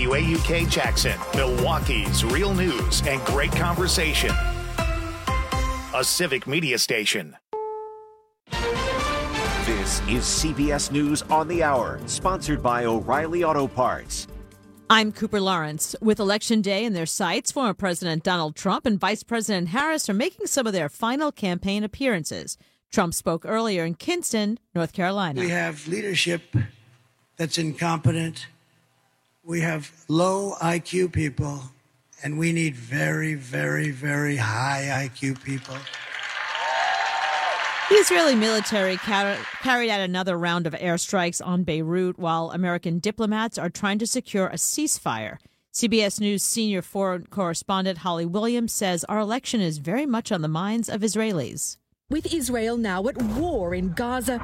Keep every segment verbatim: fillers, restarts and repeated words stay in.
W A U K Jackson, Milwaukee's real news and great conversation. A Civic Media station. This is C B S News on the Hour, sponsored by O'Reilly Auto Parts. I'm Cooper Lawrence. With Election Day in their sights, former President Donald Trump and Vice President Harris are making some of their final campaign appearances. Trump spoke earlier in Kinston, North Carolina. We have leadership that's incompetent. We have low I Q people, and we need very, very, very high I Q people. The Israeli military car- carried out another round of airstrikes on Beirut while American diplomats are trying to secure a ceasefire. C B S News senior foreign correspondent Holly Williams says our election is very much on the minds of Israelis. With Israel now at war in Gaza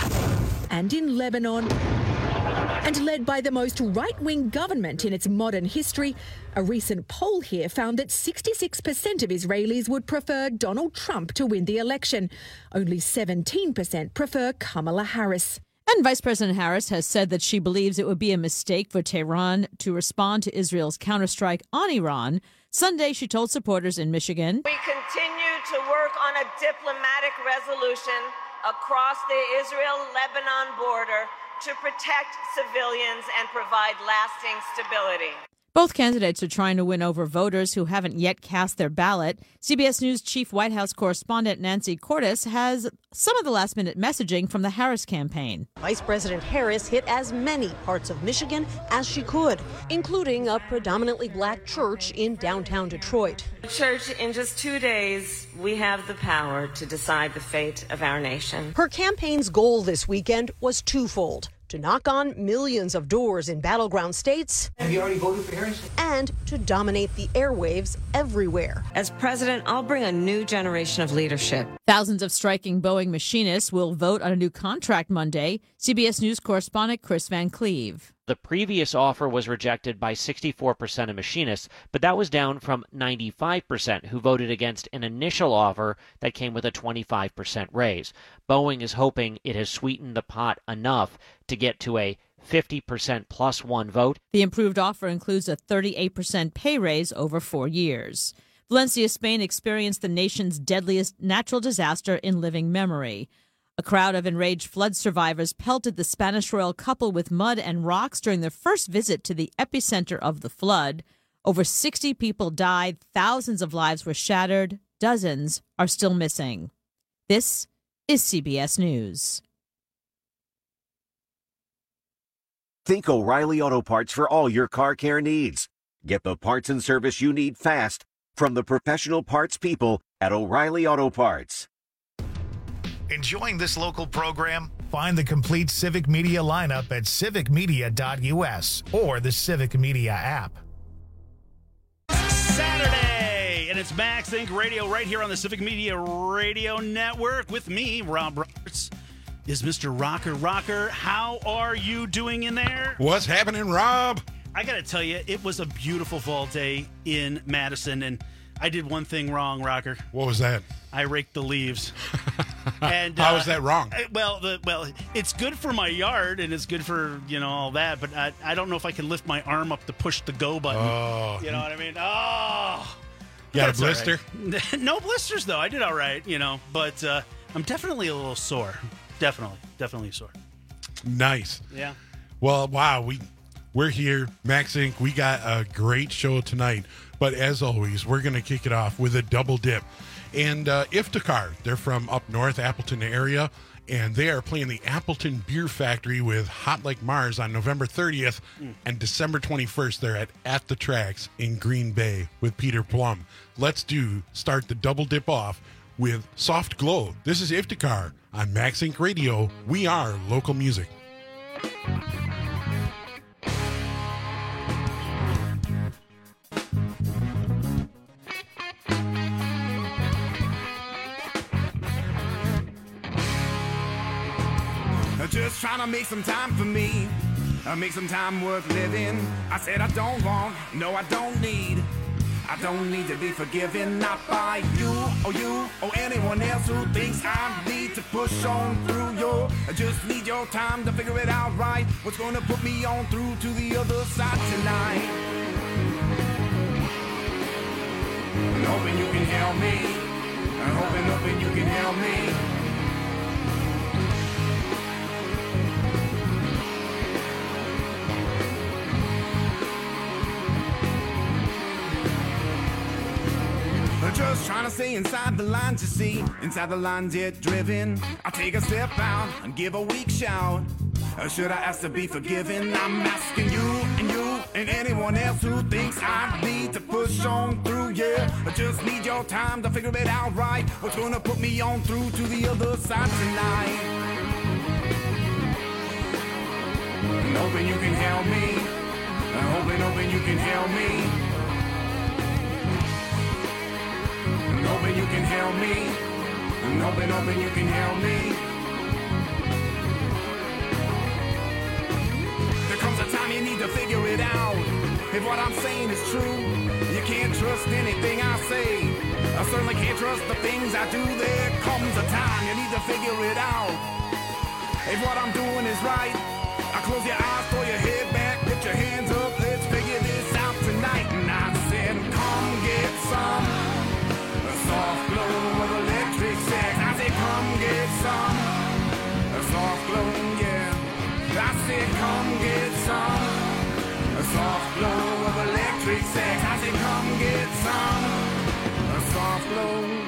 and in Lebanon, and led by the most right-wing government in its modern history, a recent poll here found that sixty-six percent of Israelis would prefer Donald Trump to win the election. Only seventeen percent prefer Kamala Harris. And Vice President Harris has said that she believes it would be a mistake for Tehran to respond to Israel's counterstrike on Iran. Sunday, she told supporters in Michigan, "We continue to work on a diplomatic resolution across the Israel-Lebanon border to protect civilians and provide lasting stability." Both candidates are trying to win over voters who haven't yet cast their ballot. C B S News chief White House correspondent Nancy Cordes has some of the last-minute messaging from the Harris campaign. Vice President Harris hit as many parts of Michigan as she could, including a predominantly black church in downtown Detroit. Church, in just two days, we have the power to decide the fate of our nation. Her campaign's goal this weekend was twofold: to knock on millions of doors in battleground states. Have you already voted for Harris? And to dominate the airwaves everywhere. As president, I'll bring a new generation of leadership. Thousands of striking Boeing machinists will vote on a new contract Monday. C B S News correspondent Chris Van Cleve. The previous offer was rejected by sixty-four percent of machinists, but that was down from ninety-five percent who voted against an initial offer that came with a twenty-five percent raise. Boeing is hoping it has sweetened the pot enough to get to a fifty percent plus one vote. The improved offer includes a thirty-eight percent pay raise over four years. Valencia, Spain experienced the nation's deadliest natural disaster in living memory. A crowd of enraged flood survivors pelted the Spanish royal couple with mud and rocks during their first visit to the epicenter of the flood. Over sixty people died, thousands of lives were shattered, dozens are still missing. This is C B S News. Think O'Reilly Auto Parts for all your car care needs. Get the parts and service you need fast from the professional parts people at O'Reilly Auto Parts. Enjoying this local program? Find the complete Civic Media lineup at civic media dot U S or the Civic Media app. Saturday, and it's Max Inc Radio right here on the Civic Media Radio Network with me, Rob Roberts. Is Mister Rocker Rocker. How are you doing in there? What's happening, Rob? I got to tell you, it was a beautiful fall day in Madison, and I did one thing wrong, Rocker. What was that? I raked the leaves. And how uh, is that wrong? Well, the, well, it's good for my yard and it's good for, you know, all that, but I, I don't know if I can lift my arm up to push the go button. Oh. You know what I mean? Oh. You got a blister? Right. No blisters, though. I did all right, you know, but uh, I'm definitely a little sore. Definitely. Definitely sore. Nice. Yeah. Well, wow. We, we're here, Max Incorporated. We got a great show tonight, but as always, we're going to kick it off with a double dip. And uh, Iftikhar, they're from up north, Appleton area, and they are playing the Appleton Beer Factory with Hot Like Mars on November thirtieth, mm. and December twenty-first, they're at At the Tracks in Green Bay with Peter Plum. Let's do start the double dip off with Soft Glow. This is Iftikhar on Max Incorporated Radio. We are local music. Just trying to make some time for me, uh, make some time worth living. I said I don't want, no I don't need, I don't need to be forgiven, not by you or you or anyone else who thinks I need to push on through your, I just need your time to figure it out right, what's gonna put me on through to the other side tonight. hoping you can help me. I'm hoping, hoping you can help me. Just trying to stay inside the lines, you see. Inside the lines, yet driven. I take a step out and give a weak shout. Or should I ask to be forgiven? I'm asking you and you and anyone else who thinks I need to push on through, yeah. I just need your time to figure it out right. What's gonna put me on through to the other side tonight? I'm hoping you can help me. I'm hoping, hoping you can help me. I'm hoping you can help me. I'm hoping, hoping you can help me. There comes a time you need to figure it out. If what I'm saying is true, you can't trust anything I say. I certainly can't trust the things I do. There comes a time you need to figure it out. If what I'm doing is right, I close your eyes, throw your head back, put your hands up, let's figure this out tonight. And I said, come get some soft glow of electric sex. I said, come get some a soft glow, yeah. I said, come get some a soft glow of electric sex. I said, come get some a soft glow.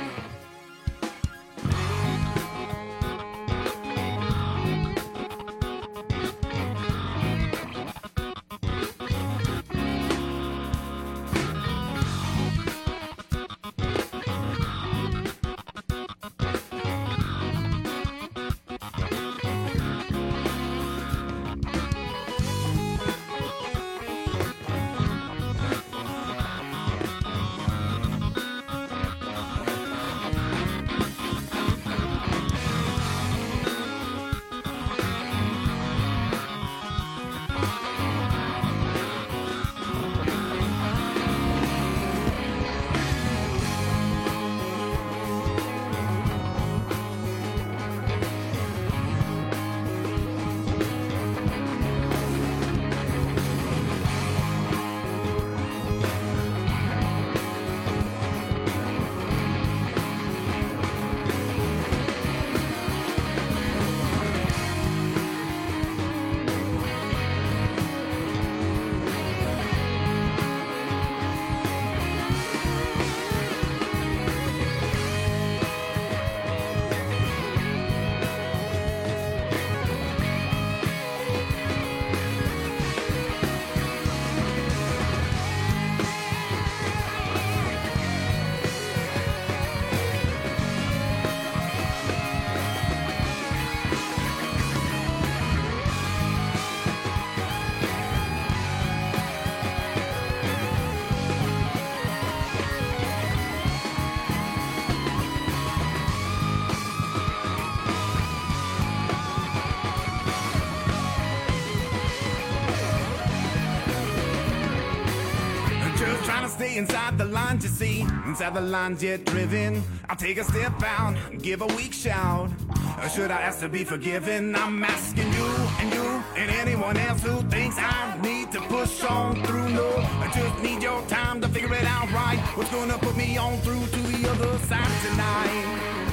Stay inside the lines, you see. Inside the lines, yet driven. I'll take a step out and give a weak shout. Or should I ask to be forgiven? I'm asking you and you and anyone else who thinks I need to push on through. No, I just need your time to figure it out right. What's gonna put me on through to the other side tonight?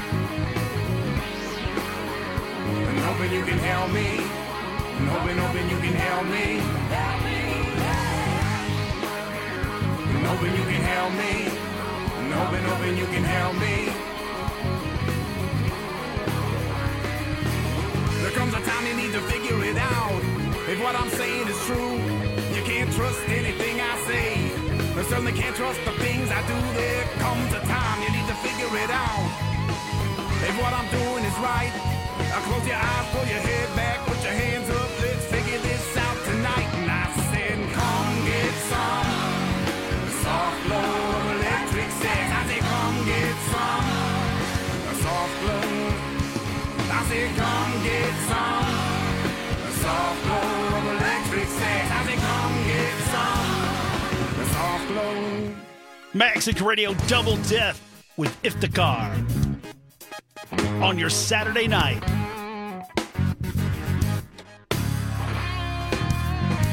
I'm hoping you can help me. I'm hoping, hoping you can help me. Help me. I'm hoping you can help me. I'm hoping, hoping you can help me. There comes a time you need to figure it out. If what I'm saying is true, you can't trust anything I say. I certainly can't trust the things I do. There comes a time you need to figure it out. If what I'm doing is right, I'll close your eyes, pull your head back, put your hands up, let's figure this out tonight. And I said, come get some soft glow of electric sex. I said, come get some a soft glow. I said, come get some a soft glow of electric sex. I said, come get some a soft glow. Maxic Radio Double Dip with Iftikhar on your Saturday night.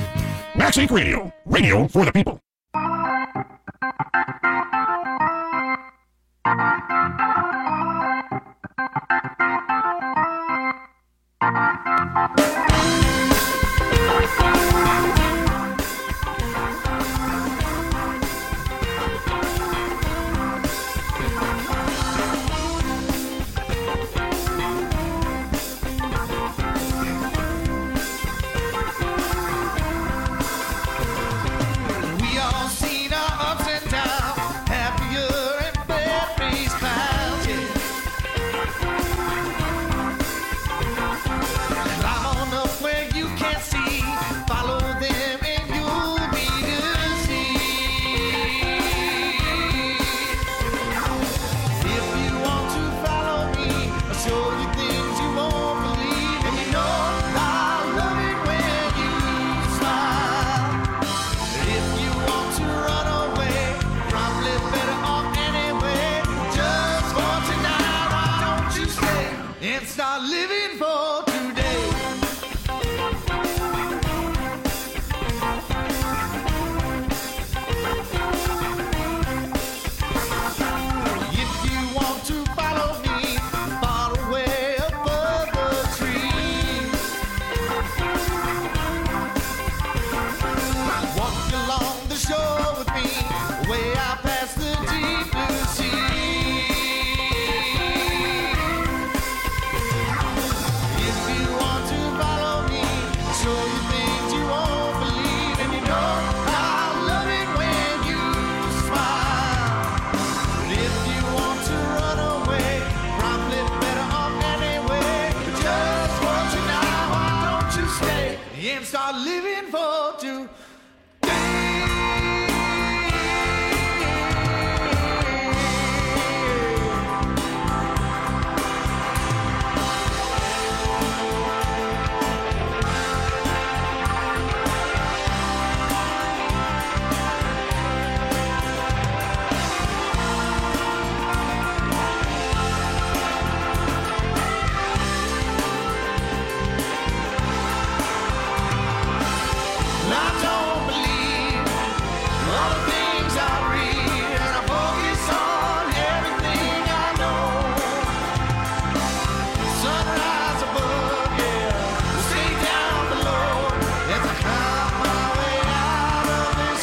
Maxic Radio, radio for the people. start living for today. If you want to follow me, follow way above the trees. Walk along the shore with me, way out past the deep blue sea. If you want to follow me, show you things you won't believe, and you know I love it when you smile. But if you want to run away, probably better off anyway. But just want you now, why don't you stay and start living for two? I don't believe all the things I read, and I focus on everything I know. Sunrise above, yeah, stay down below as I climb my way out of this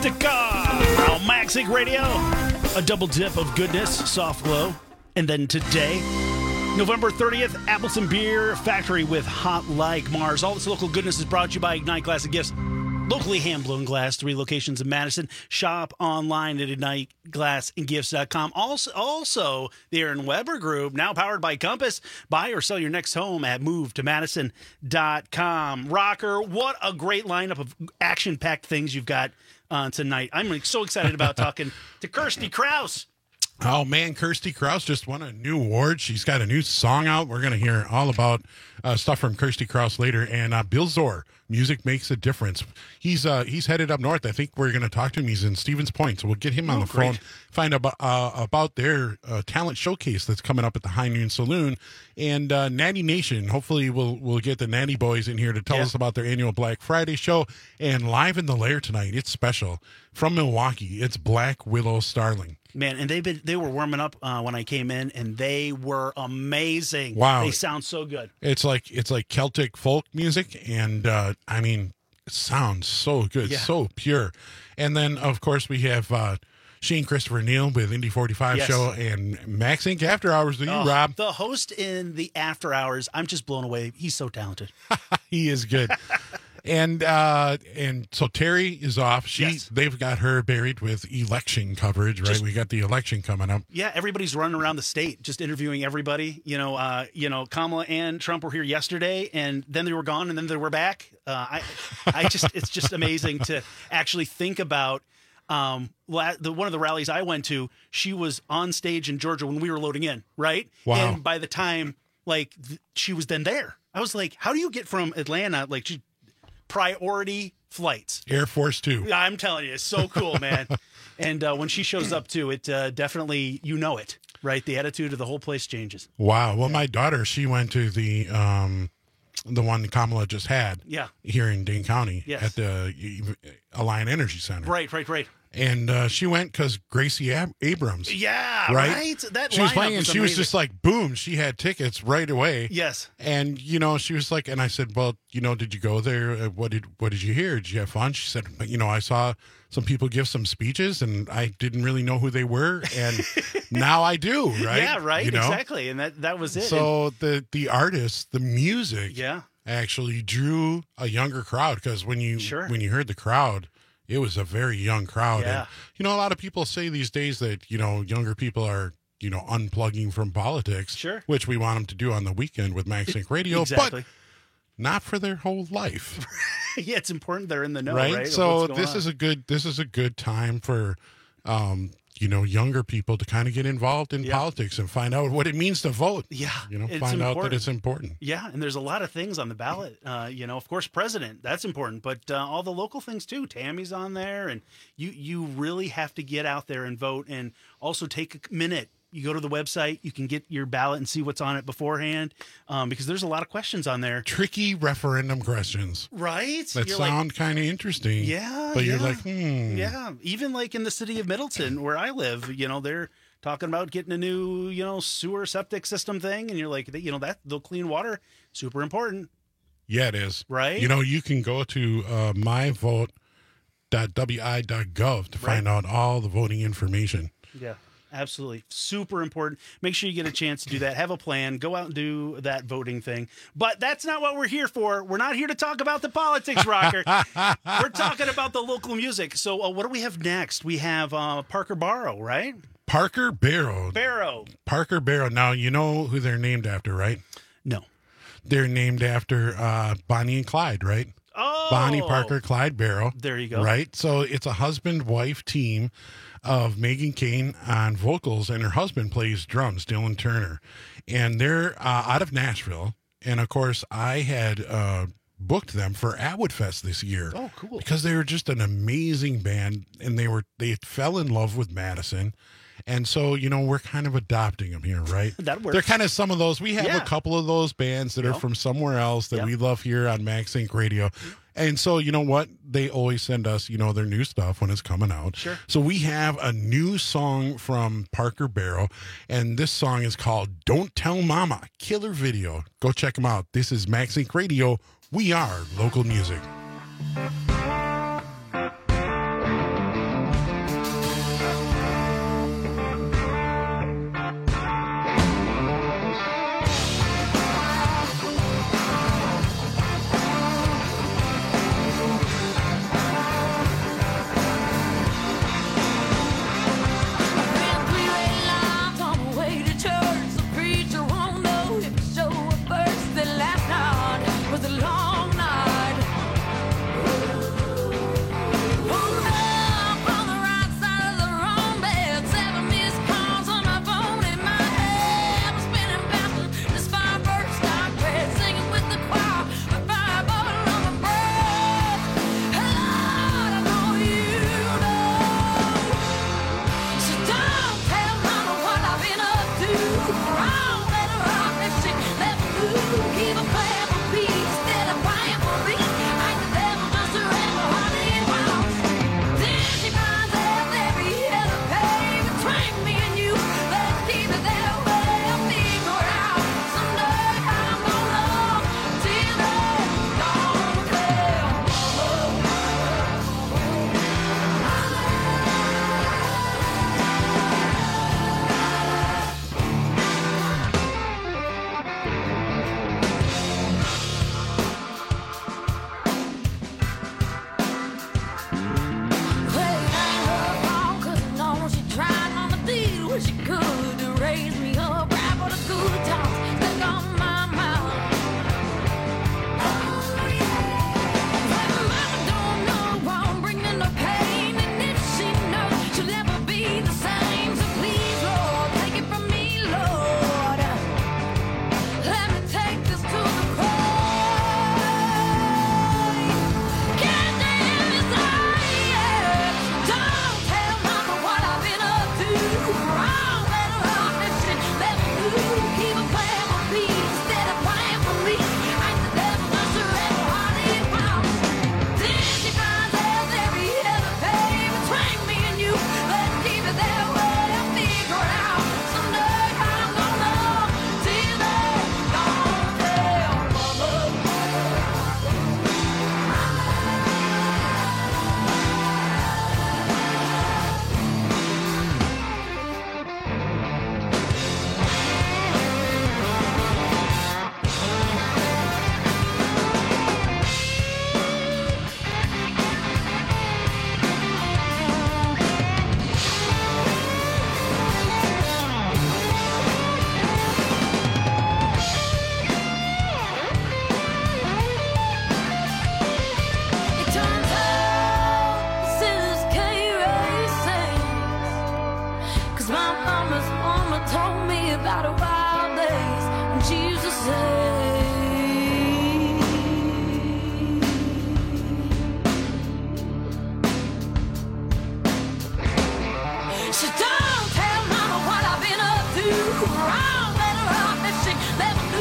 Car on Max Inc Radio. A double dip of goodness, soft glow. And then today, November thirtieth, Appleton Beer Factory with Hot Like Mars. All this local goodness is brought to you by Ignite Glass and Gifts. Locally hand-blown glass, three locations in Madison. Shop online at ignite glass and gifts dot com. Also, also, the Aaron Weber Group, now powered by Compass. Buy or sell your next home at move to madison dot com. Rocker, what a great lineup of action-packed things you've got uh, tonight. I'm so excited about talking to Kirsty Krause. Oh, man, Kirsty Krause just won a new award. She's got a new song out. We're going to hear all about uh, stuff from Kirsty Krause later. And uh, Bill Zor, Music Makes a Difference. He's uh, he's headed up north. I think we're going to talk to him. He's in Stevens Point, so we'll get him on Oh, the great. phone, find out about, uh, about their uh, talent showcase that's coming up at the High Noon Saloon. And uh, Natty Nation, hopefully we'll, we'll get the Natty Boys in here to tell Yeah. us about their annual Black Friday show. And live in the lair tonight, it's special. From Milwaukee, it's Black Willow Starling. Man, and they've been they were warming up uh, when I came in, and they were amazing. Wow. They sound so good. It's like it's like Celtic folk music, and uh, I mean, it sounds so good, Yeah. so pure. And then, of course, we have uh, Shane Christopher Neal with Indy forty-five Yes. show and Max Inc After Hours with you, Oh, Rob. the host in the After Hours, I'm just blown away. He's so talented. He is good. And uh, and so Terry is off. She Yes. they've got her buried with election coverage, right? Just- we got the election coming up. Yeah, everybody's running around the state, just interviewing everybody. You know, uh, you know, Kamala and Trump were here yesterday, and then they were gone, and then they were back. Uh, I, I just, it's just amazing to actually think about. Um, la- the one of the rallies I went to, she was on stage in Georgia when we were loading in, right? Wow. And by the time, like, th- she was then there, I was like, how do you get from Atlanta, like, she, priority flights? Air Force Two. I'm telling you, it's so cool, man. And uh, when she shows up too, it uh, definitely, you know it, right? The attitude of the whole place changes. Wow. Well, my daughter, she went to the um, the one Kamala just had. Yeah. Here in Dane County Yes. at the Alliant Energy Center. Right, right, right. And uh, she went because Gracie Ab- Abrams. Yeah, Right? right. That She was lineup playing, and was she was amazing. just like, boom, she had tickets right away. Yes. And, you know, she was like, and I said, well, you know, did you go there? Uh, What did what did you hear? Did you have fun? She said, you know, I saw some people give some speeches, and I didn't really know who they were. And now I do, right? Yeah, right. You know? Exactly. And that, that was it. So the, the artist, the music And- yeah. actually drew a younger crowd, because when you Sure. when you heard the crowd, it was a very young crowd. Yeah. And, you know, a lot of people say these days that, you know, younger people are, you know, unplugging from politics. Sure. Which we want them to do on the weekend with Max Inc Radio, Exactly. but not for their whole life. Yeah, it's important they're in the know, right? right? of So what's going this on. is a good this is a good time for um, you know, younger people to kind of get involved in Yeah. politics and find out what it means to vote. Yeah, You know, it's find out that important. it's important. Yeah, and there's a lot of things on the ballot. Uh, you know, of course, president, that's important, but uh, all the local things too. Tammy's on there, and you you really have to get out there and vote, and also take a minute. You go to the website, you can get your ballot and see what's on it beforehand, um, because there's a lot of questions on there. Tricky referendum questions. Right? That You're like, sound kind of interesting. Yeah, But you're yeah. like, hmm. Yeah, even like in the city of Middleton, where I live, you know, they're talking about getting a new, you know, sewer septic system thing, and you're like, you know, that the clean water, super important. Yeah, it is. Right? You know, you can go to uh, my vote dot w i dot gov to find out all the voting information. Yeah, absolutely. Super important. Make sure you get a chance to do that. Have a plan. Go out and do that voting thing. But that's not what we're here for. We're not here to talk about the politics, Rocker. We're talking about the local music. So uh, what do we have next? We have uh, Parker Barrow, right? Parker Barrow. Barrow. Parker Barrow. Now, you know who they're named after, right? No. They're named after uh, Bonnie and Clyde, right? Oh. Bonnie Parker, Clyde Barrow. There you go. Right? So it's a husband-wife team of Megan Kane on vocals, and her husband plays drums, Dylan Turner. And they're uh, out of Nashville. And, of course, I had uh, booked them for Atwood Fest this year. Oh, cool. Because they were just an amazing band, and they were they fell in love with Madison. And so, you know, we're kind of adopting them here, right? That works. They're kind of some of those. We have Yeah. a couple of those bands that are Yep. from somewhere else that Yep. we love here on Max Inc Radio. And so, you know what? They always send us, you know, their new stuff when it's coming out. Sure. So we have a new song from Parker Barrow, and this song is called Don't Tell Mama. Killer video. Go check them out. This is Max Inc Radio. We are local music.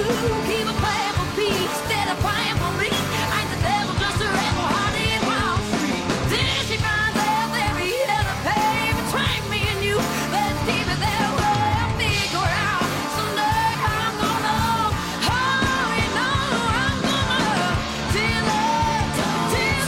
Keep a plan for peace instead of praying for me. Ain't the devil just a rebel heart in Wall Street? Then she finds out every other pay between me and you. Let's keep it that way. I'll figure out someday I'm gonna. Oh, you know I'm gonna till up, till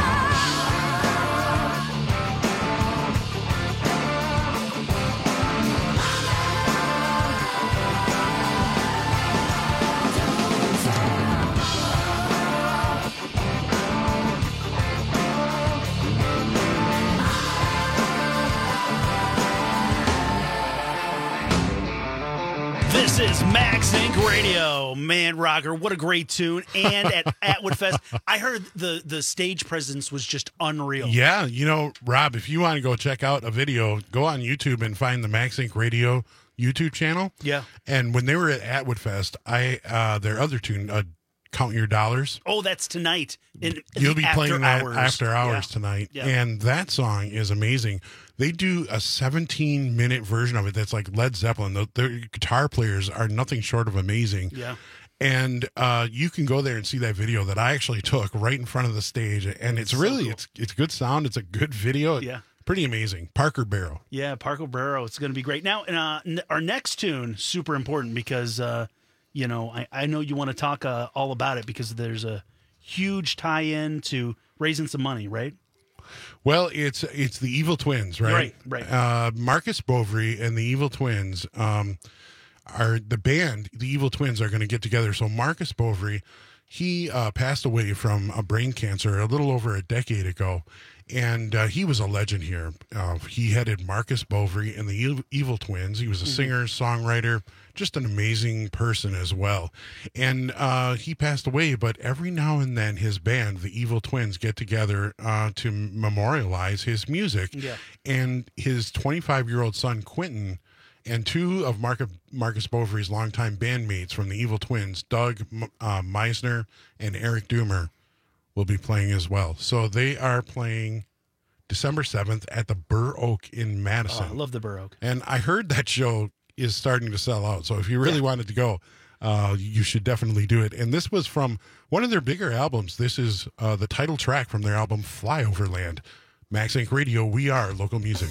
This is Max Inc Radio. Man, Rocker, what a great tune. And at Atwood Fest, I heard the, the stage presence was just unreal. Yeah, you know, Rob, if you want to go check out a video, go on YouTube and find the Max Inc Radio YouTube channel. Yeah. And when they were at Atwood Fest, I uh, their other tune, uh, Count Your Dollars. Oh, that's tonight. In, You'll be after playing that hours. after hours Yeah. tonight. Yeah. And that song is amazing. They do a seventeen minute version of it that's like Led Zeppelin. The, their guitar players are nothing short of amazing. Yeah. And uh, you can go there and see that video that I actually took right in front of the stage. And it's So really, cool. it's it's good sound. It's a good video. Yeah. Pretty amazing. Parker Barrow. Yeah, Parker Barrow. It's going to be great. Now, uh, n- our next tune, super important because, uh, you know, I, I know you want to talk uh, all about it because there's a huge tie-in to raising some money, right? Well, it's it's the Evil Twins, right? Right, right. Uh, Marcus Bovary and the Evil Twins um, are the band. The Evil Twins are going to get together. So Marcus Bovary, he uh, passed away from a brain cancer a little over a decade ago, and uh, he was a legend here. Uh, he headed Marcus Bovary and the Evil, Evil Twins. He was a Mm-hmm. singer, songwriter, just an amazing person as well. And uh, he passed away, but every now and then his band, the Evil Twins, get together uh, to memorialize his music. Yeah. And his twenty-five-year-old son, Quentin, and two of Marcus, Marcus Bovary's longtime bandmates from the Evil Twins, Doug uh, Meisner and Eric Doomer, will be playing as well. So they are playing December seventh at the Burr Oak in Madison. Oh, I love the Burr Oak. And I heard that show is starting to sell out. So if you really Yeah. wanted to go, uh, you should definitely do it. And this was from one of their bigger albums. This is uh, the title track from their album Flyoverland. Max Inc Radio, we are local music.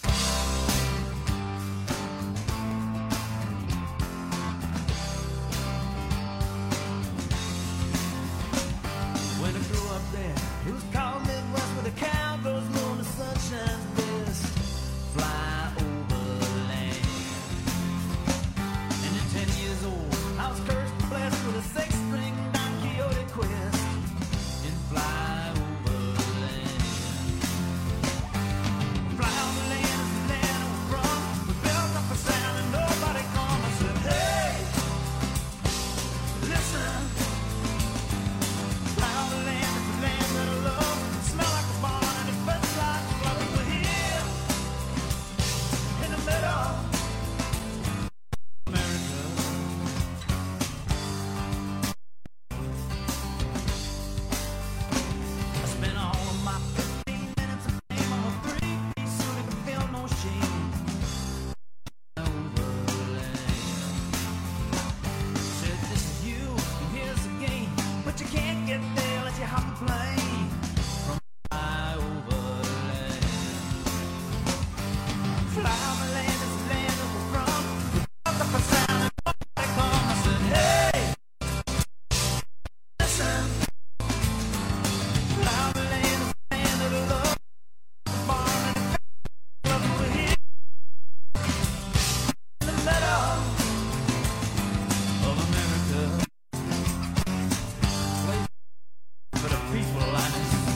When I grew up there, it was called Midwest, where the cowgirls moon, the sunshine's best. Fly over land. And at ten years old, I was cursed and blessed with a six-string Don Quixote quest. And fly over land. Fly over land is the land I was from. We built up a sound and nobody come. I said, hey, listen. Fly over land is the land that I love. It smell like a barn and it fits like a glove. We're here in the middle of America. I spent all of my fifteen minutes of fame on a three-piece suit and feel no shame. Overland. Said this is you, and here's the game, but you can't get there unless you hop a plane from Flyoverland. Flyoverland is the land that we're from. We built up a sound and nobody come. I said, hey, listen. Flyoverland is the land that I love. The barn and the love we're here in the middle of America. For the people I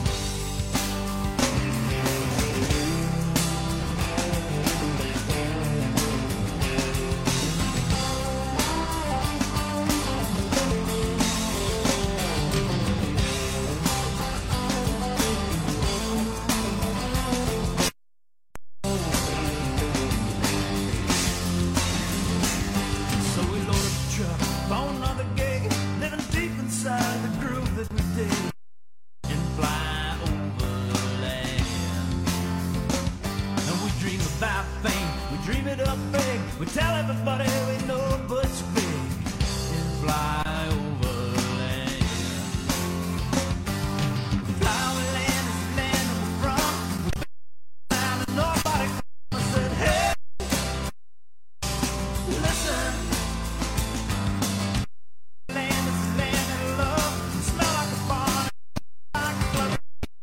So we loaded the truck, found another gig, living deep inside the groove that we dig. And fly over land. And we dream about fame, we dream it up big. We tell everybody we know but it's big. And fly fly over land. Fly over land is the land I'm from. Down and nobody said, hey, listen. Land is the land that love. Smell like a barn, like a club.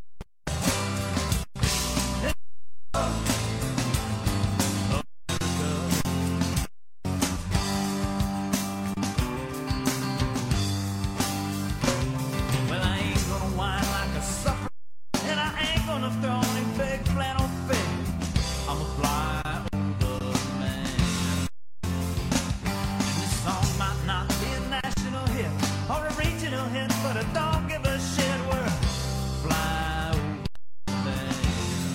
Well, I ain't gonna whine like a sucker, and I ain't gonna throw any big flannel fit. I'ma fly over the land. And this song might not be a national hit or a regional hit, but I don't give a shit. We're fly over the land.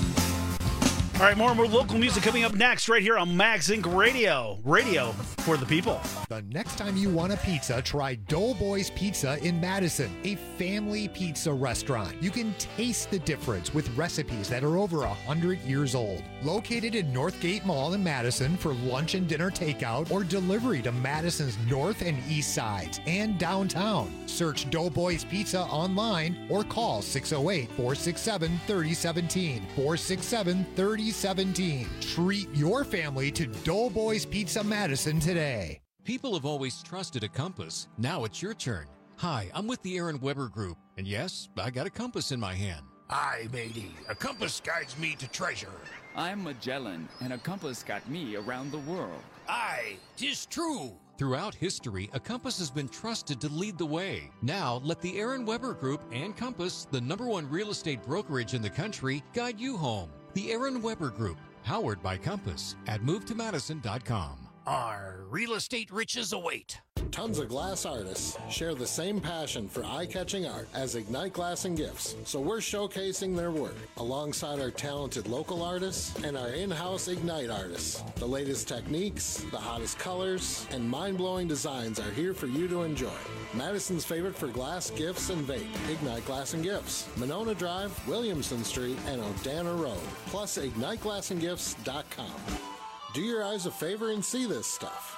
All right, more and more local music coming up next right here on Mags Incorporated. Radio. Radio for the people. The next time you want a pizza, try Doughboys Pizza in Madison, a family pizza restaurant. You can taste the difference with recipes that are over one hundred years old. Located in Northgate Mall in Madison for lunch and dinner takeout or delivery to Madison's north and east sides and downtown. Search Doughboys Pizza online or call six oh eight, four six seven, three oh one seven, four six seven, three oh one seven. Treat your family to Doughboys Pizza Madison today. People have always trusted a compass. Now it's your turn. Hi, I'm with the Aaron Weber Group, and yes, I got a compass in my hand. Aye, matey. A compass guides me to treasure. I'm Magellan, and a compass got me around the world. Aye, 'tis true. Throughout history, a compass has been trusted to lead the way. Now, let the Aaron Weber Group and Compass, the number one real estate brokerage in the country, guide you home. The Aaron Weber Group, powered by Compass, at move to madison dot com. Our real estate riches await. Tons of glass artists share the same passion for eye-catching art as Ignite Glass and Gifts, so we're showcasing their work alongside our talented local artists and our in-house Ignite artists. The latest techniques, the hottest colors, and mind-blowing designs are here for you to enjoy. Madison's favorite for glass, gifts, and vape, Ignite Glass and Gifts, Monona Drive, Williamson Street, and Odana Road, plus ignite glass and gifts dot com. Do your eyes a favor and see this stuff.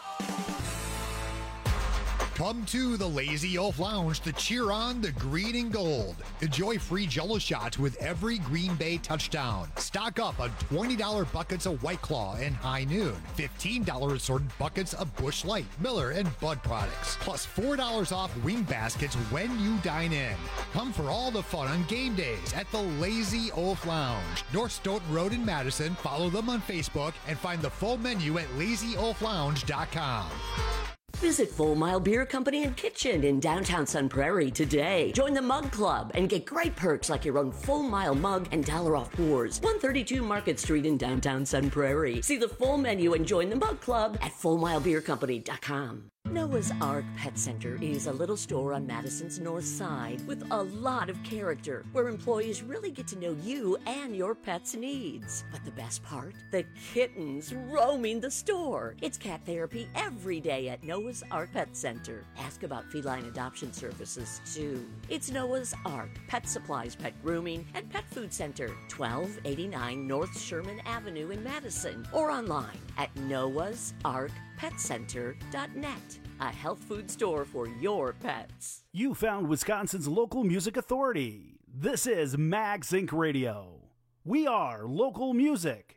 Come to the Lazy Oaf Lounge to cheer on the green and gold. Enjoy free Jell-O shots with every Green Bay touchdown. Stock up on twenty dollars buckets of White Claw and High Noon. fifteen dollars assorted buckets of Busch Light, Miller, and Bud products. Plus four dollars off wing baskets when you dine in. Come for all the fun on game days at the Lazy Oaf Lounge. North Stoughton Road in Madison. Follow them on Facebook and find the full menu at lazy oaf lounge dot com. Visit Full Mile Beer Company and Kitchen in downtown Sun Prairie today. Join the Mug Club and get great perks like your own Full Mile mug and dollar off pours. one thirty-two Market Street in downtown Sun Prairie. See the full menu and join the Mug Club at full mile beer company dot com. Noah's Ark Pet Center is a little store on Madison's north side with a lot of character, where employees really get to know you and your pet's needs. But the best part? The kittens roaming the store. It's cat therapy every day at Noah's Ark Pet Center. Ask about feline adoption services, too. It's Noah's Ark Pet Supplies, Pet Grooming, and Pet Food Center, twelve eighty-nine North Sherman Avenue in Madison, or online at noahs ark pet center dot net. A health food store for your pets. You found Wisconsin's local music authority. This is Mags Incorporated. Radio. We are local music.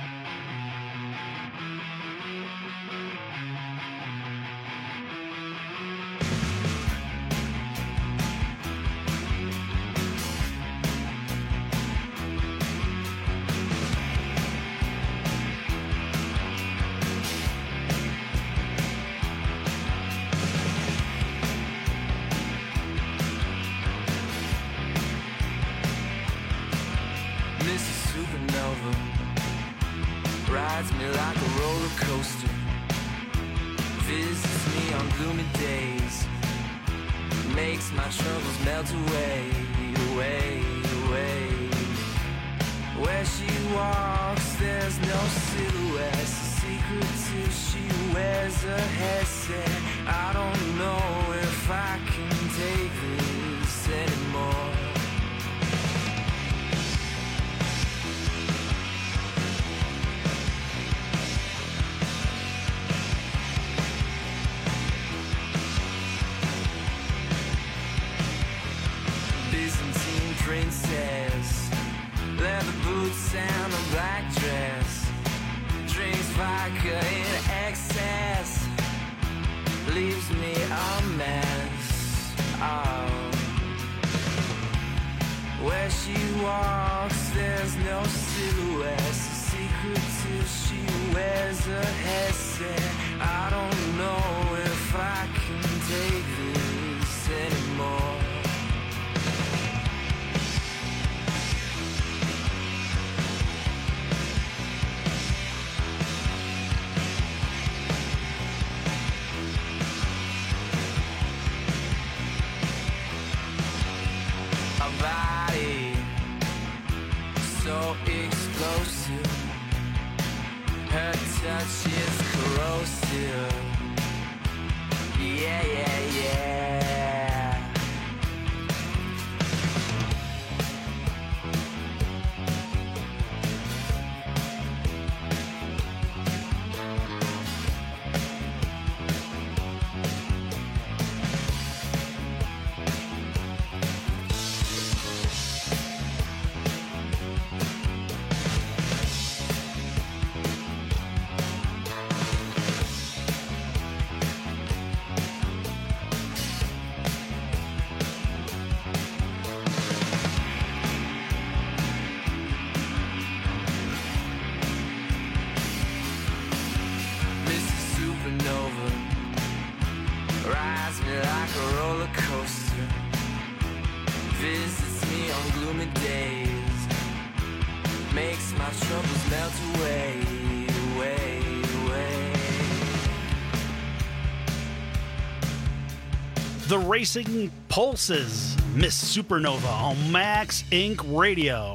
Rides me like a roller coaster, visits me on gloomy days, makes my troubles melt away, away, away. Where she walks, there's no silhouette, it's a secret till she wears a headset. I don't know if I can take this anymore. and a black dress. Drinks vodka in excess. Leaves me a mess. Oh. Where she walks, there's no silhouette. The secret till she wears a headset. I don't know if I can take this anymore. A body so explosive, her touch is corrosive. Yeah, yeah, yeah. Rides me like a roller coaster, visits me on gloomy days, makes my troubles melt away, away, away. The Racing Pulses, Miss Supernova on Max Incorporated. Radio.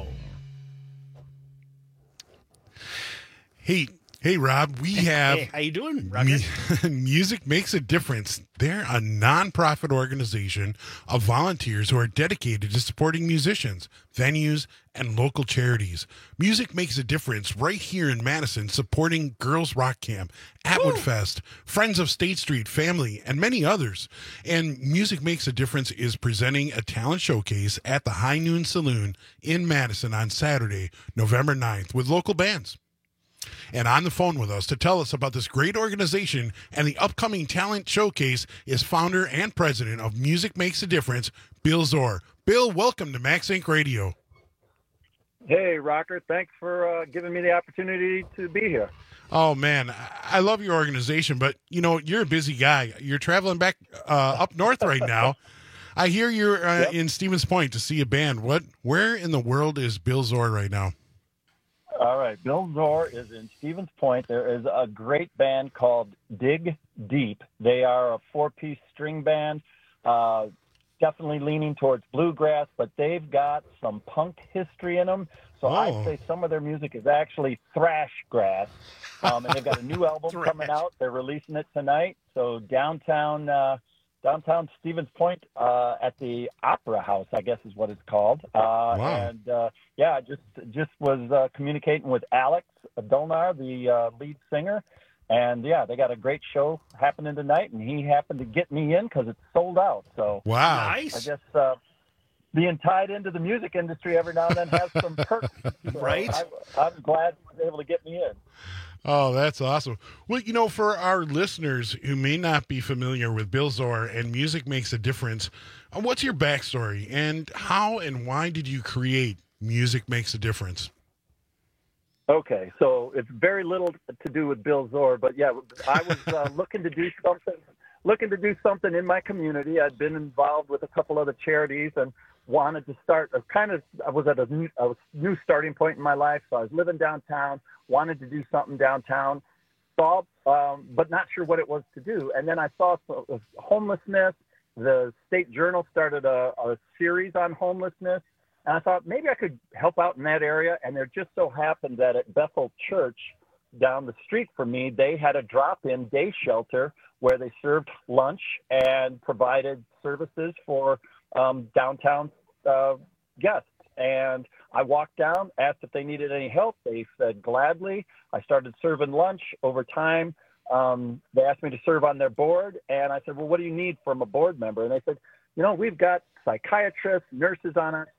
Hey, hey, Rob, we have... Hey, how you doing, Mu- Music Makes a Difference. They're a nonprofit organization of volunteers who are dedicated to supporting musicians, venues, and local charities. Music Makes a Difference right here in Madison, supporting Girls Rock Camp, Atwood Woo! Fest, Friends of State Street, Family, and many others. And Music Makes a Difference is presenting a talent showcase at the High Noon Saloon in Madison on Saturday, November ninth, with local bands. And on the phone with us to tell us about this great organization and the upcoming talent showcase is founder and president of Music Makes a Difference, Bill Zor. Bill, welcome to Max Inc Radio. Hey, Rocker. Thanks for uh, giving me the opportunity to be here. Oh, man, I love your organization, but, you know, you're a busy guy. You're traveling back uh, up north right now. I hear you're uh, yep. in Stevens Point to see a band. What? Where in the world is Bill Zor right now? All right. Bill Zor is in Stevens Point. There is a great band called Dig Deep. They are a four-piece string band, uh, definitely leaning towards bluegrass, but they've got some punk history in them. So oh. I'd say some of their music is actually thrash grass. Um, and they've got a new album coming out. They're releasing it tonight. So downtown uh, downtown Stevens Point uh, at the Opera House, I guess is what it's called. Uh, wow. And, uh, yeah, I just just was uh, communicating with Alex Dolnar, the uh, lead singer. And, yeah, they got a great show happening tonight, and he happened to get me in because it's sold out. So wow. I guess uh, being tied into the music industry every now and then has some perks. So right? I, I'm glad he was able to get me in. Oh, that's awesome. Well, you know, for our listeners who may not be familiar with Bill Zor and Music Makes a Difference, uh, what's your backstory and how and why did you create Music Makes a Difference? Okay, so it's very little to do with Bill Zor, but yeah, I was uh, looking to do something, looking to do something in my community. I'd been involved with a couple other charities and wanted to start. I kind of, I was at a new, a new starting point in my life, so I was living downtown. Wanted to do something downtown, saw, um, but not sure what it was to do. And then I saw uh, homelessness. The State Journal started a, a series on homelessness. And I thought maybe I could help out in that area. And there just so happened that at Bethel Church down the street from me, they had a drop-in day shelter where they served lunch and provided services for um, downtown uh, guests. And I walked down, asked if they needed any help. They said gladly. I started serving lunch. Over time, um, they asked me to serve on their board. And I said, well, what do you need from a board member? And they said, you know, we've got psychiatrists, nurses on our staff.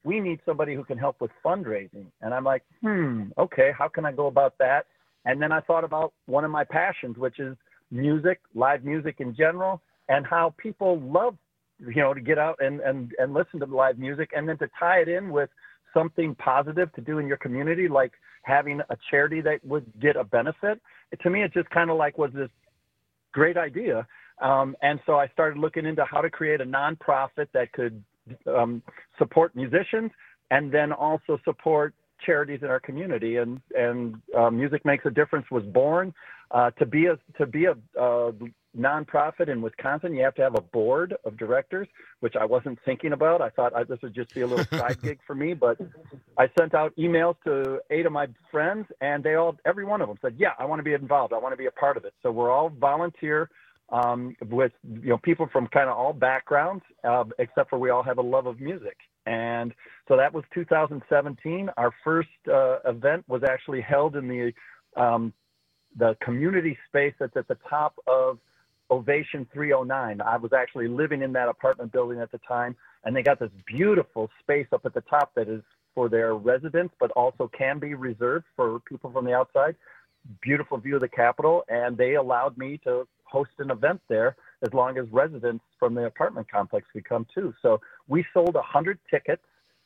we need somebody who can help with fundraising. And I'm like, hmm, okay, how can I go about that? And then I thought about one of my passions, which is music, live music in general, and how people love, you know, to get out and, and, and listen to live music, and then to tie it in with something positive to do in your community, like having a charity that would get a benefit. To me, it just kind of like was this great idea. Um, and so I started looking into how to create a nonprofit that could um, support musicians and then also support charities in our community. And, and uh, Music Makes a Difference was born. Uh, to be a, to be a, uh, nonprofit in Wisconsin, you have to have a board of directors, which I wasn't thinking about. I thought I, this would just be a little side gig for me, but I sent out emails to eight of my friends, and they all, every one of them said, yeah, I want to be involved. I want to be a part of it. So we're all volunteer um, with, you know, people from kind of all backgrounds, uh, except for we all have a love of music. And so that was two thousand seventeen. Our first uh, event was actually held in the, um, the community space that's at the top of Ovation three oh nine. I was actually living in that apartment building at the time, and they got this beautiful space up at the top that is for their residents, but also can be reserved for people from the outside. Beautiful view of the Capitol, and they allowed me to host an event there as long as residents from the apartment complex could come too. So we sold one hundred tickets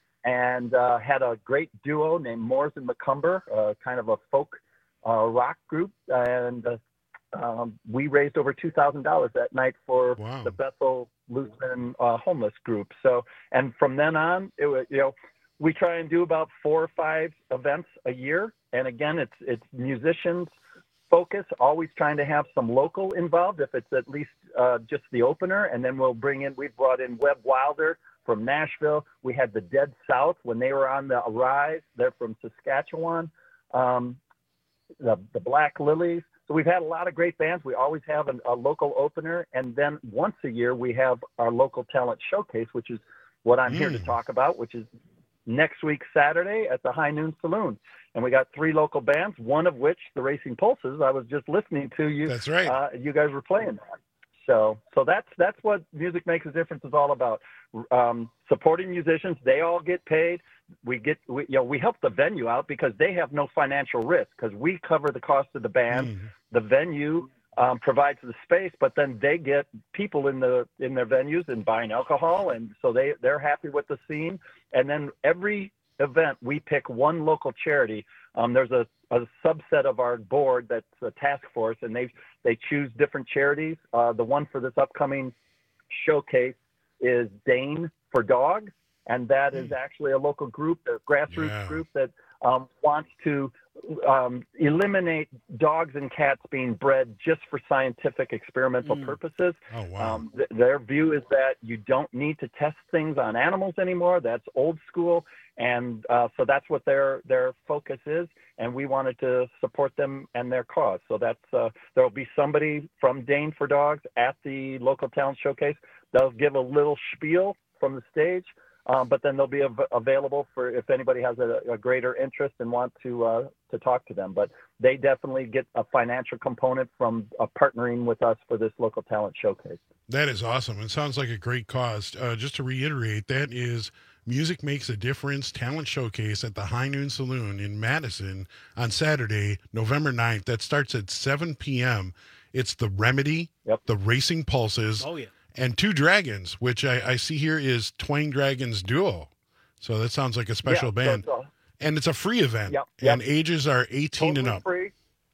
and uh, had a great duo named Moores and McCumber, uh, kind of a folk uh, rock group, and uh, Um, we raised over two thousand dollars that night for wow. the Bethel Lutheran uh, homeless group. So, and from then on, it was, you know, we try and do about four or five events a year. And again, it's, it's musicians focus, always trying to have some local involved, if it's at least uh, just the opener. And then we'll bring in, we've brought in Webb Wilder from Nashville. We had the Dead South when they were on the Arise. They're from Saskatchewan. Um, the, the Black Lilies. So we've had a lot of great bands. We always have an, a local opener. And then once a year, we have our local talent showcase, which is what I'm mm. here to talk about, which is next week, Saturday at the High Noon Saloon. And we got three local bands, one of which, the Racing Pulses, I was just listening to you. That's right. Uh, you guys were playing that. So, so that's, that's what Music Makes a Difference is all about. Um, supporting musicians. They all get paid. We get, we, you know, we help the venue out because they have no financial risk because we cover the cost of the band. Mm. The venue um, provides the space, but then they get people in the in their venues and buying alcohol, and so they they're happy with the scene. And then every event we pick one local charity. Um, there's a, a subset of our board that's a task force, and they they choose different charities. Uh, the one for this upcoming showcase is Dane for Dogs. And that is actually a local group, a grassroots yeah. group that um, wants to um, eliminate dogs and cats being bred just for scientific experimental mm. purposes. Oh, wow. Um, th- their view is that you don't need to test things on animals anymore. That's old school. And uh, so that's what their their focus is. And we wanted to support them and their cause. So that's uh, there will be somebody from Dane for Dogs at the local talent showcase. They'll give a little spiel from the stage. Um, but then they'll be av- available for if anybody has a, a greater interest and want to uh, to talk to them. But they definitely get a financial component from uh, partnering with us for this local talent showcase. That is awesome. It sounds like a great cause. Uh, just to reiterate, that is Music Makes a Difference Talent Showcase at the High Noon Saloon in Madison on Saturday, November ninth. That starts at seven p.m. It's the Remedy, yep. the Racing Pulses. Oh, yeah. And Two Dragons, which I, I see here is Twang Dragons Duo. So that sounds like a special yeah, band. So, so. And it's a free event. Yep, yep. And ages are eighteen totally and up. Free.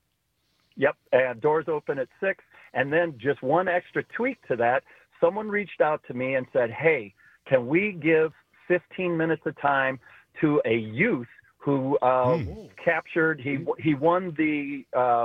Yep. And doors open at six. And then just one extra tweak to that. Someone reached out to me and said, hey, can we give fifteen minutes of time to a youth who uh, mm. captured, he he won the uh,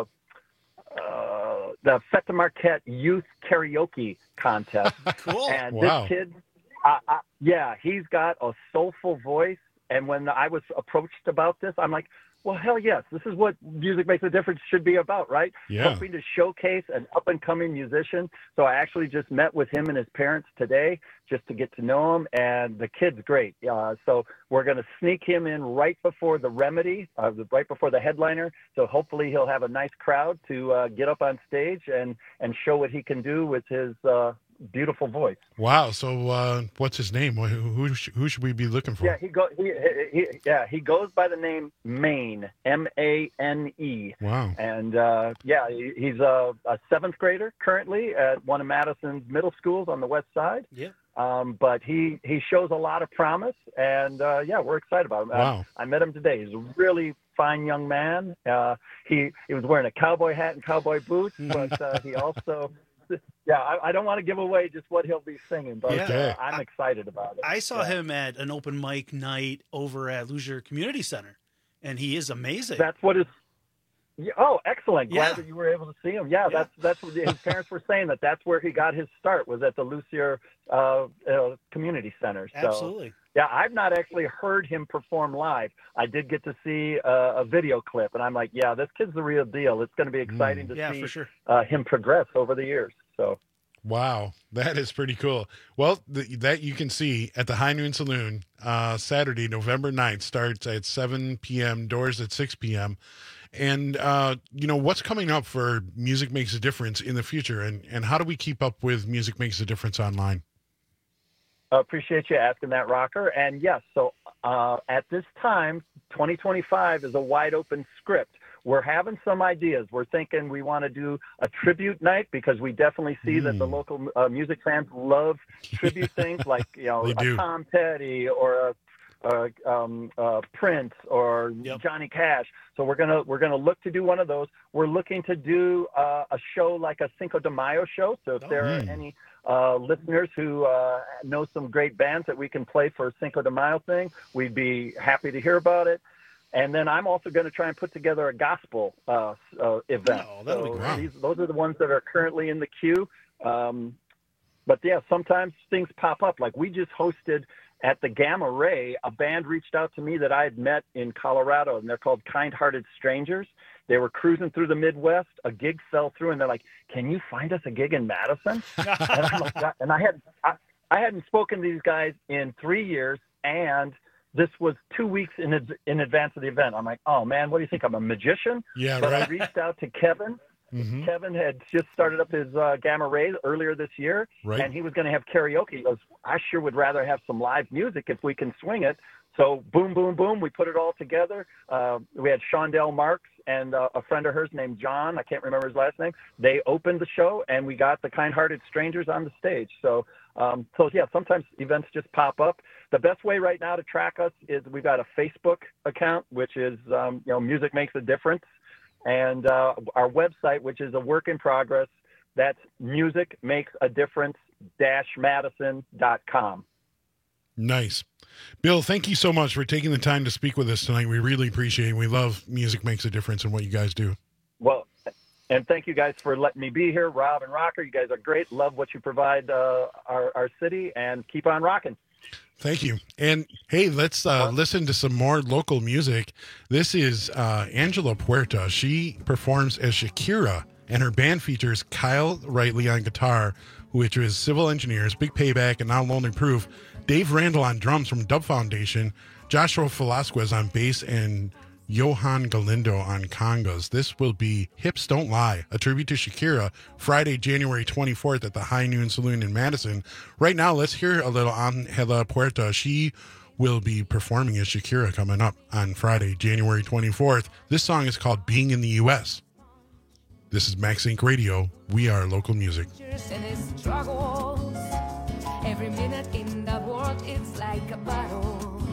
uh, the Fête de Marquette Youth Karaoke Contest. Cool. And wow. this kid, uh, uh, yeah, he's got a soulful voice. And when I was approached about this, I'm like, well, hell yes, this is what Music Makes a Difference should be about, right? Yeah. Helping to showcase an up-and-coming musician. So I actually just met with him and his parents today just to get to know him, and the kid's great. Uh, so we're going to sneak him in right before the Remedy, uh, right before the headliner. So hopefully he'll have a nice crowd to uh, get up on stage and, and show what he can do with his uh, beautiful voice. Wow. So uh, what's his name? Who, who who should we be looking for? Yeah, he go. He, he, yeah, he goes by the name Mane, M A N E. Wow. And uh, yeah, he, he's a, a seventh grader currently at one of Madison's middle schools on the west side. Yep. Um, but he, he shows a lot of promise, and uh, yeah, we're excited about him. Wow. I, I met him today. He's a really fine young man. Uh, he he was wearing a cowboy hat and cowboy boots, but uh, he also, yeah, I, I don't want to give away just what he'll be singing, but Yeah. uh, I'm excited about it. I saw Yeah. him at an open mic night over at Loosier Community Center, and he is amazing. That's what his. Yeah, oh, excellent! Glad Yeah. that you were able to see him. Yeah, Yeah. that's that's what his parents were saying, that that's where he got his start, was at the Lucier uh, uh, Community Center. So, Absolutely. yeah, I've not actually heard him perform live. I did get to see uh, a video clip, and I'm like, yeah, this kid's the real deal. It's going to be exciting to Yeah, see for sure. uh, him progress over the years. So. Wow, that is pretty cool. Well, th- that you can see at the High Noon Saloon uh, Saturday, November ninth, starts at seven p.m., doors at six p.m. And, uh, you know, what's coming up for Music Makes a Difference in the future, and, and how do we keep up with Music Makes a Difference online? I appreciate you asking that, Rocker. And yes, so uh, at this time, twenty twenty-five is a wide open script. We're having some ideas. We're thinking we want to do a tribute night, because we definitely see mm. that the local uh, music fans love tribute things like, you know, a Tom Petty or a Uh, um, uh, Prince or yep. Johnny Cash. So we're gonna we're gonna look to do one of those. We're looking to do uh, a show like a Cinco de Mayo show. So if oh, there mm. are any uh, listeners who uh, know some great bands that we can play for a Cinco de Mayo thing, we'd be happy to hear about it. And then I'm also going to try and put together a gospel uh, uh, event. Oh, that'll so be great. These, those are the ones that are currently in the queue. Um, but yeah, sometimes things pop up. Like we just hosted at the Gamma Ray, a band reached out to me that I had met in Colorado, and they're called Kind Hearted Strangers. They were cruising through the Midwest. A gig fell through, and they're like, "Can you find us a gig in Madison?" and, I'm like, and I had I, I hadn't spoken to these guys in three years, and this was two weeks in ad- in advance of the event. I'm like, "Oh man, what do you think? I'm a magician?" Yeah, but right. I reached out to Kevin. Mm-hmm. Kevin had just started up his uh, Gamma Ray earlier this year, right. and he was going to have karaoke. He goes, I sure would rather have some live music if we can swing it. So boom, boom, boom, we put it all together. Uh, we had Shondell Marks and uh, a friend of hers named John. I can't remember his last name. They opened the show, and we got the Kind Hearted Strangers on the stage. So, um, so yeah, sometimes events just pop up. The best way right now to track us is we've got a Facebook account, which is, um, you know, Music Makes a Difference. And uh, our website, which is a work in progress, that's music makes a difference dash madison dot com. Nice. Bill, thank you so much for taking the time to speak with us tonight. We really appreciate it. We love Music Makes a Difference and what you guys do. Well, and thank you guys for letting me be here. Rob and Rocker, you guys are great. Love what you provide uh, our, our city, and keep on rocking. Thank you. And hey, let's uh, listen to some more local music. This is uh, Angela Puerta. She performs as Shakira, and her band features Kyle Rightly on guitar, which is Civil Engineers, Big Payback, and Now Lonely Proof. Dave Randall on drums from Dub Foundation, Joshua Velasquez on bass, and Johan Galindo on congas. This will be Hips Don't Lie, a tribute to Shakira, Friday, January twenty-fourth at the High Noon Saloon in Madison. Right now, let's hear a little Angela Puerta. She will be performing as Shakira coming up on Friday, January twenty-fourth. This song is called Being in the U S. This is Max Inc Radio. We are local music. Every minute in the world, it's like a battle.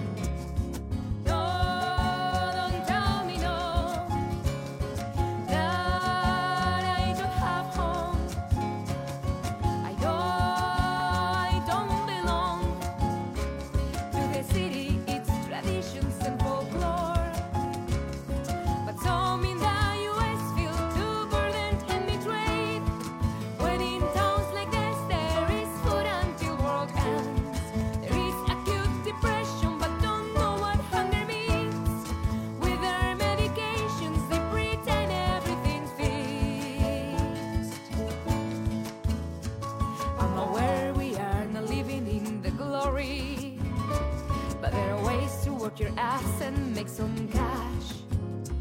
Your ass and make some cash.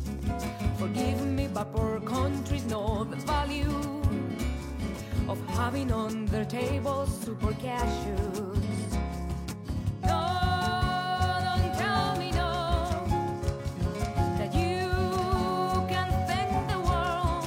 Forgive me, but poor countries know the value of having having on their tables super cashews. No, don't tell me no, that you can thank the world.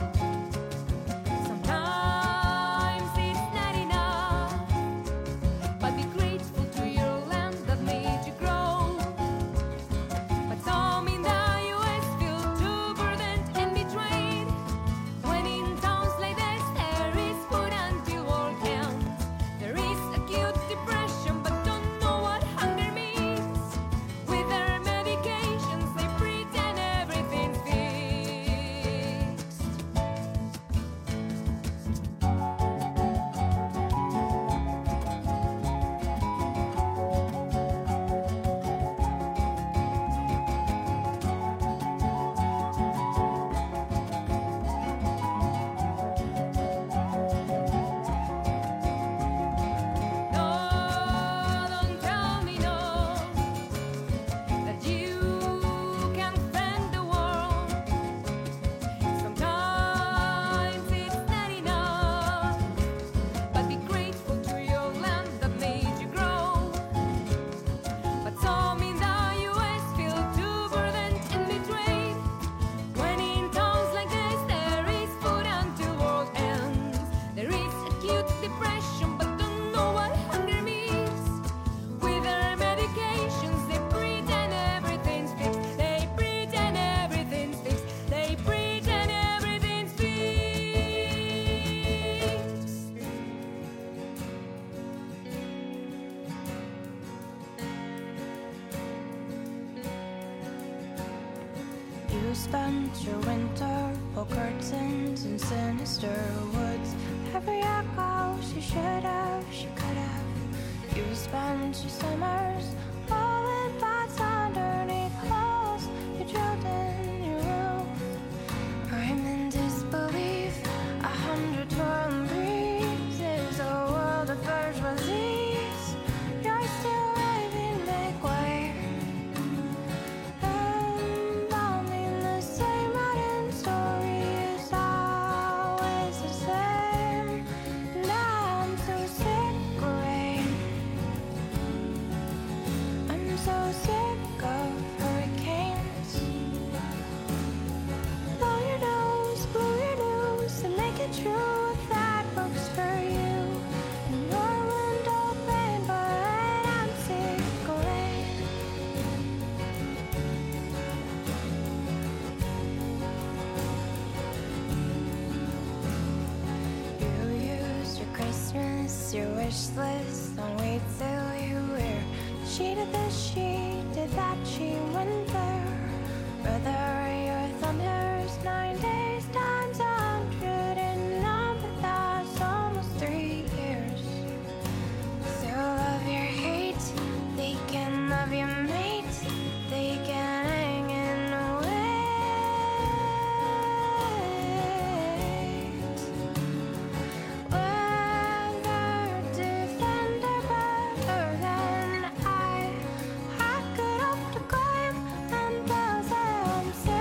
Sometimes it's not enough, but be grateful to your land that made you grow. But some in the U S feel too burdened and betrayed, when in towns like this there is food until all counts. There is acute depression but don't know what hunger means. With their medications they pretend everything's fixed. No, don't tell me no, that you can fend the world. Sometimes it's not enough, but be grateful to your land that made you grow. But some in the U S feel too burdened and betrayed, when in towns like this there is food until world ends. There is acute depression but don't know what hunger means. With their medications they pretend everything's fixed. They pretend everything's fixed. They pretend everything's fixed. You spent your winter for curtains in sinister woods. Every echo she should have, she could have. You spent your summers all in pots underneath holes you drilled in your roof. I'm in disbelief. A hundred twirling breezes, a world of bourgeoisies. You're still raving, make way. Embalming the same modern story is always the same. And I'm so sick of rain. I'm so sick of hurricanes. Blow your nose, blow your nose, and make it true if that works for you. And your window pane, but I'm sick of rain. You used your Christmas, your wish list on wait till you wear. She did this, she did that, she went there. Brother, your thunder's nine days times a hundred and none, but that's almost three years. Still love your hate, they can love your mate, they can hang in the wait. Weather defender better than I. I could hope to climb and tell them I'm sick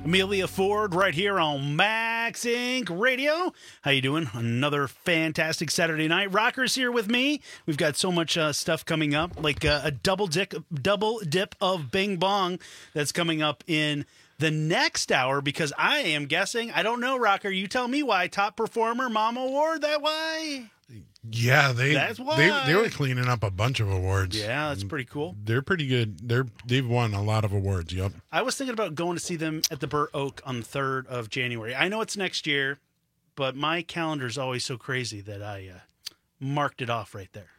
Amelia Ford right here on Max Incorporated. Radio. How you doing? Another fantastic Saturday night. Rocker's here with me. We've got so much uh, stuff coming up, like uh, a double dip, double dip of Bing Bong that's coming up in the next hour, because I am guessing, I don't know, Rocker, you tell me why, Top Performer Mom Award, that why? Yeah, they That's why. they they were cleaning up a bunch of awards. Yeah, that's pretty cool. They're pretty good. They're they've won a lot of awards. Yep. I was thinking about going to see them at the Burt Oak on the third of January. I know it's next year, but my calendar's always so crazy that I uh, marked it off right there.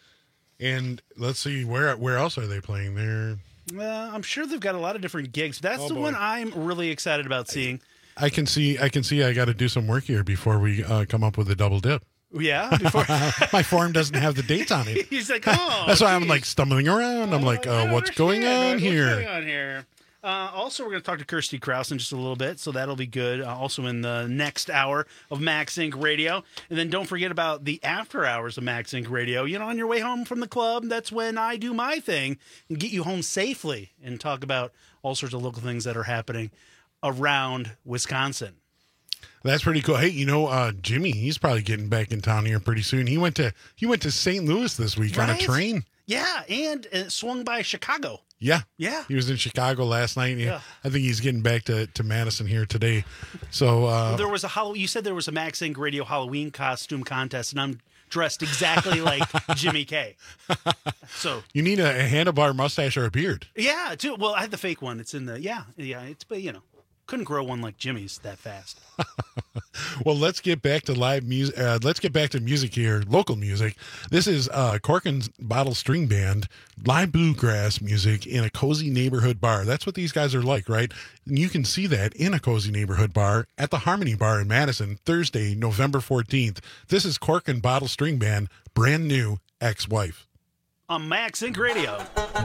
And let's see, where where else are they playing? They're Uh, I'm sure they've got a lot of different gigs. That's Oh, the boy. one I'm really excited about seeing. I can see I can see I got to do some work here before we uh, come up with a double dip. Yeah, before My form doesn't have the dates on it. he's like, oh, That's why I'm like stumbling around. I'm like, uh, what's going on What's here? going on here? Uh, also, we're going to talk to Kirsty Krause in just a little bit, so that'll be good. Uh, also in the next hour of Max Inc Radio. And then don't forget about the after hours of Max Inc Radio. You know, on your way home from the club, that's when I do my thing and get you home safely and talk about all sorts of local things that are happening around Wisconsin. That's pretty cool. Hey, you know, uh, Jimmy, he's probably getting back in town here pretty soon. He went to he went to Saint Louis this week on a Right? train. Yeah, and it swung by Chicago. Yeah. Yeah. He was in Chicago last night. Yeah. I think he's getting back to, to Madison here today. So uh, There was a Hall- you said there was a Max Inc Radio Halloween costume contest, and I'm dressed exactly like Jimmy K. So you need a, a handlebar mustache or a beard. yeah, too. Well, I had the fake one. It's in the yeah, yeah. It's but you know, couldn't grow one like Jimmy's that fast. Well, let's get back to live music. Uh, let's get back to music here, local music. This is uh, Corcoran's Bottle String Band, live bluegrass music in a cozy neighborhood bar. That's what these guys are like, right? And you can see that in a cozy neighborhood bar at the Harmony Bar in Madison, Thursday, November fourteenth. This is Corcoran Bottle String Band, brand new Ex-Wife. On Max Inc Radio.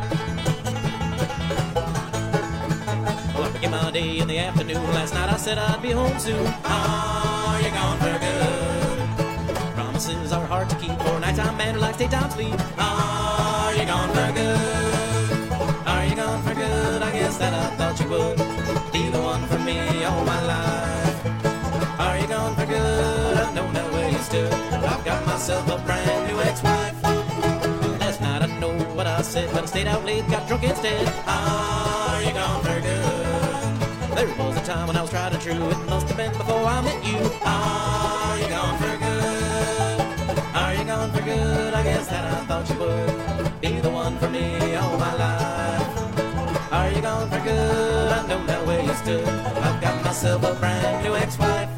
Well, I began my day in the afternoon. Last night I said I'd be home soon. Are you gone for good? Promises are hard to keep for nighttime man who likes daytime sleep. Are you gone for good? Are you gone for good? I guess that I thought you would be the one for me all my life. Are you gone for good? I know now where you stood. I've got myself a brand new ex-wife. Last night I know what I said, but I stayed out late, got drunk instead. Are you gone for good? There was a time when I was tried and true. It must have been before I met you. Are you gone for good? Are you gone for good? I guess that I thought you would be the one for me all my life. Are you gone for good? I know now where you stood. I've got myself a brand new ex-wife.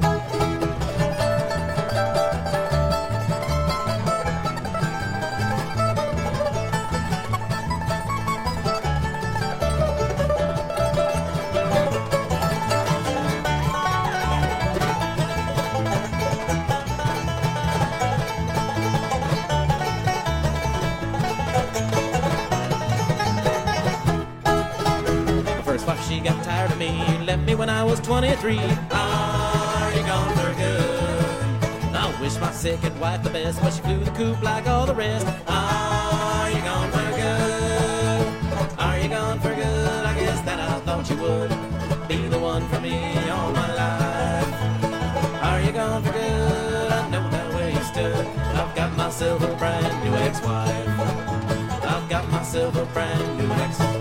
She got tired of me, left me when I was twenty-three. Are you gone for good? I wish my second wife the best, but she flew the coop like all the rest. Are you gone for good? Are you gone for good? I guess that I thought you would be the one for me all my life. Are you gone for good? I know now where you stood. I've got myself a brand new ex-wife. I've got myself a brand new ex-wife.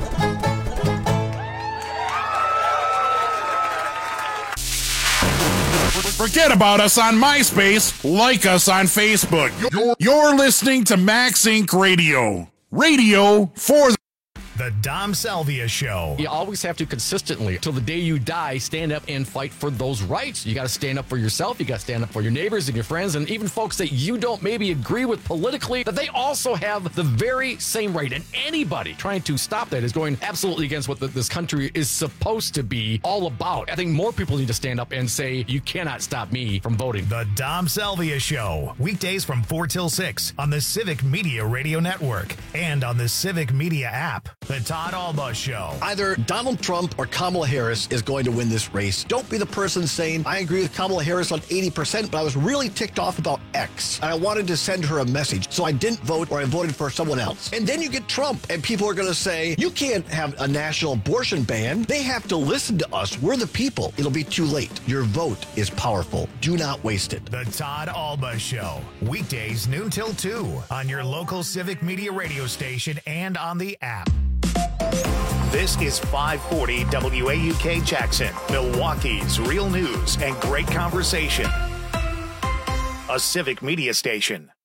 Forget about us on MySpace. Like us on Facebook. You're, you're listening to Max Incorporated. Radio. Radio for the... The Dom Salvia Show. You always have to consistently, till the day you die, stand up and fight for those rights. You got to stand up for yourself. You got to stand up for your neighbors and your friends and even folks that you don't maybe agree with politically, that they also have the very same right. And anybody trying to stop that is going absolutely against what the, this country is supposed to be all about. I think more people need to stand up and say, you cannot stop me from voting. The Dom Salvia Show. Weekdays from four till six on the Civic Media Radio Network and on the Civic Media app. The Todd Alba Show. Either Donald Trump or Kamala Harris is going to win this race. Don't be the person saying, I agree with Kamala Harris on eighty percent, but I was really ticked off about X. And I wanted to send her a message, so I didn't vote or I voted for someone else. And then you get Trump, and people are going to say, you can't have a national abortion ban. They have to listen to us. We're the people. It'll be too late. Your vote is powerful. Do not waste it. The Todd Alba Show. Weekdays noon till two on your local Civic Media radio station and on the app. This is five forty W A U K Jackson, Milwaukee's real news and great conversation. A Civic Media station.